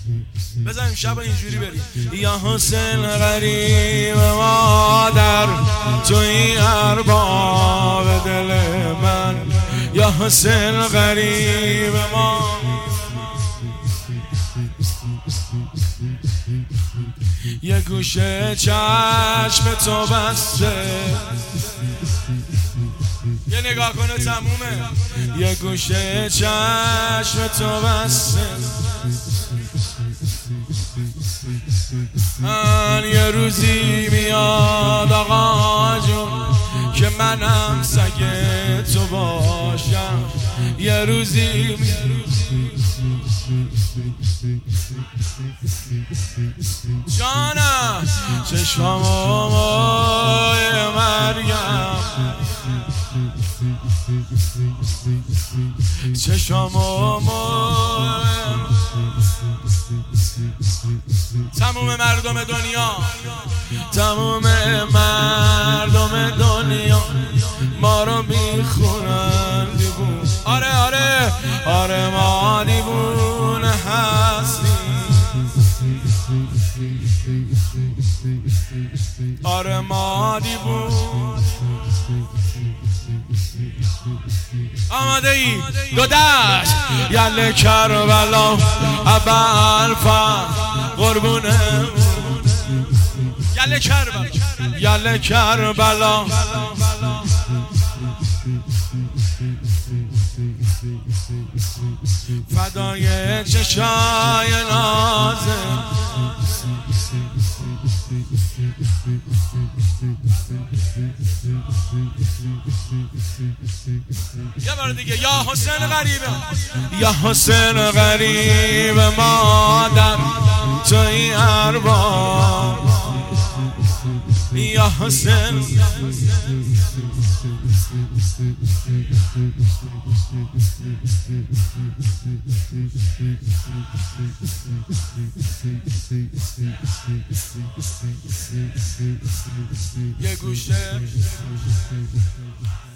بزنیم شب اینجوری بریم. یا حسین غریب مادر توی ارباب دل من، یا حسین غریب ما. یه گوشه چشم تو بسته، یه نگاه کنه تمومه. یه گوشه چشم تو بسته، من یه روزی میاد آقا جون که منم سگ تو باشم. یه روزی جانم چشمم مای مریم، چشمم مای تموم مردم دنیا، تموم مردم دنیا ما رو میخونن دیوون. آره آره آره ما دیوونه هستیم، آره ما دیوون. آماده ای؟ دو دست یله کربلا ابوالفضل قربونه، یله کربلا، یله کربلا. فدای چشای نازم، یه بار دیگه. یا حسین غریبه، یا حسین غریب مادر توی ارباب، یا حسین. یه گوشه